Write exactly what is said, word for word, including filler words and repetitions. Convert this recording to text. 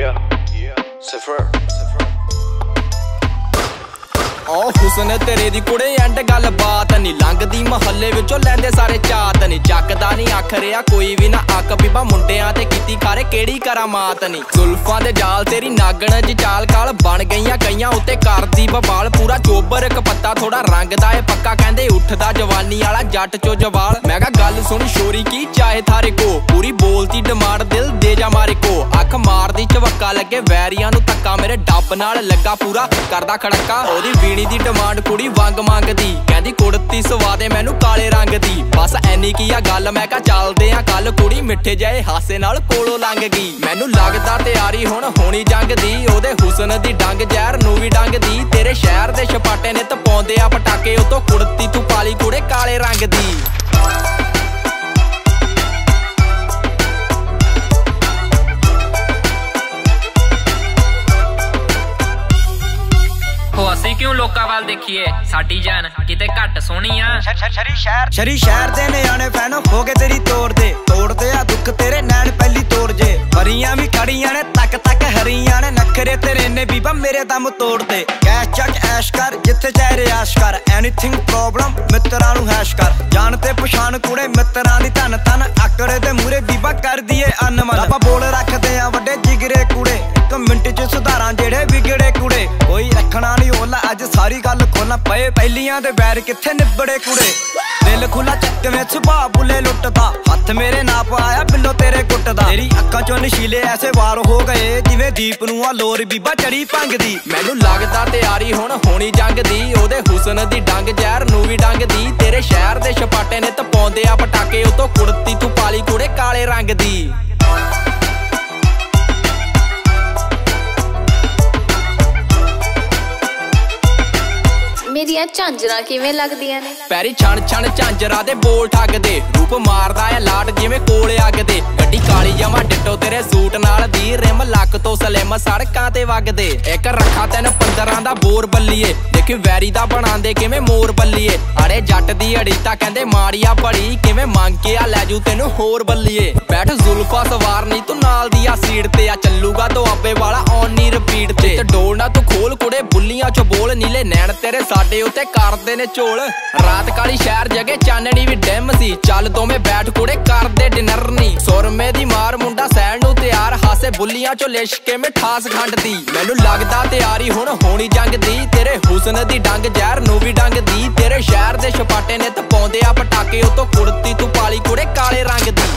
Yeah, yeah, Cypher, Cypher. ओ हुसन तेरे दी कुड़े एंड गल बात नहीं लंघदी महल्ले विचों लैंदे सारे चात नहीं जकदा नहीं आख रिया कोई भी ना आक बीबा मुंडियां ते कीती खारे केड़ी करामात नहीं जुल्फां दे जाल तेरी नागण च चाल काल बन गईयां कईयां उत्ते करदी बवाल पूरा चोबर इक पत्ता थोड़ा रंगदा ए पक्का कहंदे उठदा जवानी वाला जट चो जवाल मैं कहा गल सुन शोरी की चाहे थारे को पूरी बोलती डिमांड दिल दे जा मारे को अख मारदी चवक्का लगे वैरियां नू धक्का मेरे डब नाल लगा पूरा करदा खड़का ओदी वीणी दी डिमांड कुड़ी वंग मंगदी कहंदी कुड़ती सवा दे मैनू काले रंग दी बस ऐनी की आ गल मैं कहा चलदे आ कल कुड़ी मिठे जाए हासे नाल कोलों लंघ गई मैनू लगदा तैयारी हुण होनी जंग दी ओदे हुसन दी डंग जहर नू भी डंग दी तेरे शहर दे छपाटे ने तपाउंदे आ पटाके उतों कुड़ती तू पाली कुड़े काले रंग दी ਅਸੀਂ ਕਿਉਂ ਲੋਕਾਂ ਵੱਲ ਦੇਖੀਏ ਸਾਡੀ ਜਾਨ ਕਿਤੇ ਘੱਟ ਸੋਹਣੀ ਆ ਸ਼ਰੀ ਸ਼ਹਿਰ ਸ਼ਰੀ ਸ਼ਹਿਰ ਦੇ ਨਿਆਣੇ ਫੈਨ ਹੋ ਕੇ ਤੇਰੀ ਤੋੜਦੇ ਤੋੜਦੇ ਆ ਦੁੱਖ ਤੇਰੇ ਨੈਣ ਪਹਿਲੀ ਤੋੜ ਜੇ ਪਰੀਆਂ ਵੀ ਖੜੀਆਂ ਨੇ ਤੱਕ ਤੱਕ ਹਰੀਆਂ ਨੇ ਨਖਰੇ ਤੇਰੇ ਨੇ ਬੀਬਾ ਮੇਰੇ ਦਮ ਤੋੜਦੇ ਕੈਸ਼ ਚੱਕ ਐਸ਼ ਕਰ ਜਿੱਥੇ ਚਾਹੇ ਰਿਆਸ਼ ਕਰ ਐਨੀਥਿੰਗ ਪ੍ਰੋਬਲਮ ਮਿੱਤਰਾਂ ਨੂੰ ਹੈਸ਼ ਕਰ ਜਾਣ ਤੇ ਪਛਾਣ ਕੁੜੇ ਮਿੱਤਰਾਂ ਦੀ ਧਨ ਧਨ ਆਕੜੇ ਦੇ ਮੂਰੇ ਬੀਬਾ ਕਰ ਦਈਏ ਅਨਮਨ ਆਪਾਂ ਬੋਲ ਰੱਖਦੇ ਆ ਵੱਡੇ ਜਿਗਰੇ ਕੁੜੇ ਇੱਕ ਮਿੰਟ ਚ ਸੁਧਾਰਾਂ ਜਿਹੜੇ ਵਿਗੜੇ ਕੁੜੇ ਕੋਈ ਰੱਖਣਾ ਨਹੀਂ ਓਲਾ ਅੱਜ ਸਾਰੀ ਗੱਲ ਖੋਲਣਾ ਪਏ ਪਹਿਲੀਆਂ ਦੇ ਬੈਰ ਕਿੱਥੇ ਨਿਬੜੇ ਕੁੜੇ ਦਿਲ ਖੁੱਲਾ ਚੱਕ ਵਿੱਚ ਸੁਭਾ ਬੁੱਲੇ ਲੁੱਟਦਾ ਹੱਥ ਮੇਰੇ ਨਾਪ ਆਇਆ ਬਿੱਲੋ ਤੇਰੇ ਗੁੱਟਦਾ ਤੇਰੀ ਅੱਖਾਂ ਚੋਂ ਨਸ਼ੀਲੇ ਐਸੇ ਵਾਰ ਹੋ ਗਏ ਜਿਵੇਂ ਦੀਪ ਨੂੰ ਆ ਲੋਰ ਬੀਬਾ ਚੜੀ ਭੰਗ ਦੀ ਮੈਨੂੰ ਲੱਗਦਾ ਤਿਆਰੀ ਹੁਣ ਹੋਣੀ ਜੰਗ ਦੀ ਉਹਦੇ ਹੁਸਨ ਦੀ ਡੰਗ ਜ਼ਹਿਰ ਨੂੰ ਵੀ ਡੰਗ ਦੀ ਤੇਰੇ ਸ਼ਹਿਰ ਦੇ ਛਪਾਟੇ ਨੇ ਤਪਾਉਂਦੇ ਆ ਪਟਾਕੇ ਉਤੋਂ ਕੁੜਤੀ ਤੂੰ ਪਾਲੀ ਕੁੜੇ ਕਾਲੇ ਰੰਗ ਦੀ ਮੇਰੀਆਂ ਝਾਂਜਰਾਂ ਕਿਵੇਂ ਲੱਗਦੀਆਂ ਨੇ ਪੈਰੀ ਛਣ ਛਣ ਝਾਂਜਰਾਂ ਦੇ ਬੋਲ ਠੱਗਦੇ ਰੂਪ ਮਾਰਦਾ ਆ ਲਾਟ ਜਿਵੇਂ ਕੋਲੇ ਅੱਗ ਦੇ ਗੱਡੀ ਕਾਲੀ ਜਮਾ ਡਿੱਟੋ ਤੇਰੇ ਸੂਟ ਨਾਲ ਦੀ ਰਿਮ ਲੱਕ ਤੋਂ ਸਲਿਮ ਸੜਕਾਂ ਤੇ ਵਗਦੇ ਇੱਕ ਰੱਖਾ ਤੈਨੂੰ ਪੰਦਰਾਂ ਦਾ ਬੋਰ ਬੱਲੀਏ ਦੇਖੀ ਵੈਰੀ ਦਾ ਬਣਾਉਂਦੇ ਕਿਵੇਂ ਮੋਰ ਬੱਲੀਏ ਅੜੇ ਜੱਟ ਦੀ ਅੜੀ ਤਾਂ ਕਹਿੰਦੇ ਮਾੜੀਆ ਬੜੀ ਕਿਵੇਂ ਮੰਗ ਕੇ ਆ ਲੈ ਜੂ ਤੈਨੂੰ ਹੋਰ ਬੱਲੀਏ ਬੈਠ ਜ਼ੁਲਫਾ ਸਵਾਰ ਨਹੀਂ ਤੂੰ ਨਾਲ ਦੀ ਆ ਸੀਟ ਤੇ ਆ ਚੱਲੂਗਾ ਦੁਆਬੇ ਵਾਲਾ ਔਨ ਨੀ ਰਿਪੀਟ ਤੇ ਡੋਲ ਨਾ ਤੂੰ ਖੋਲ ਕੁੜੇ ਬੁੱਲੀਆਂ ਚ ਬੋਲ ਨੀਲੇ ਨੈਣ ਤੇਰੇ ਸਾਡੇ ਉੱਤੇ ਕਰਦੇ ਨੇ ਝੋਲ ਰਾਤ ਕਾਲੀ ਸ਼ਹਿਰ ਜਗੇ ਚਾਨਣੀ ਵੀ ਡਿਮ ਸੀ ਚੱਲ ਦੋਵੇਂ ਬੈਠ ਕੁੜੇ ਕਰਦੇ ਡਿਨਰ ਨੀ ਸੁਰਮੇ ਦੀ ਮਾਰ ਮੁੰਡਾ ਸੈਣ ਨੂੰ ਤਿਆਰ ਹਾਸੇ ਬੁੱਲੀਆਂ ਚੋਂ ਲਿਸ਼ਕੇ ਮਿਠਾਸ ਖੰਡਦੀ ਮੈਨੂੰ ਲੱਗਦਾ ਤਿਆਰੀ ਹੁਣ ਹੋਣੀ ਜੰਗ ਦੀ ਤੇਰੇ ਹੁਸਨ ਦੀ ਡੰਗ ਜ਼ਹਿਰ ਨੂੰ ਵੀ ਡੰਗ ਦੀ ਤੇਰੇ ਸ਼ਹਿਰ ਦੇ ਛਪਾਟੇ ਨੇ ਤਪਾਉਂਦੇ ਆ ਪਟਾਕੇ ਉਤੋਂ ਕੁੜਤੀ ਤੂੰ ਪਾਲੀ ਕੁੜੇ ਕਾਲੇ ਰੰਗ ਦੀ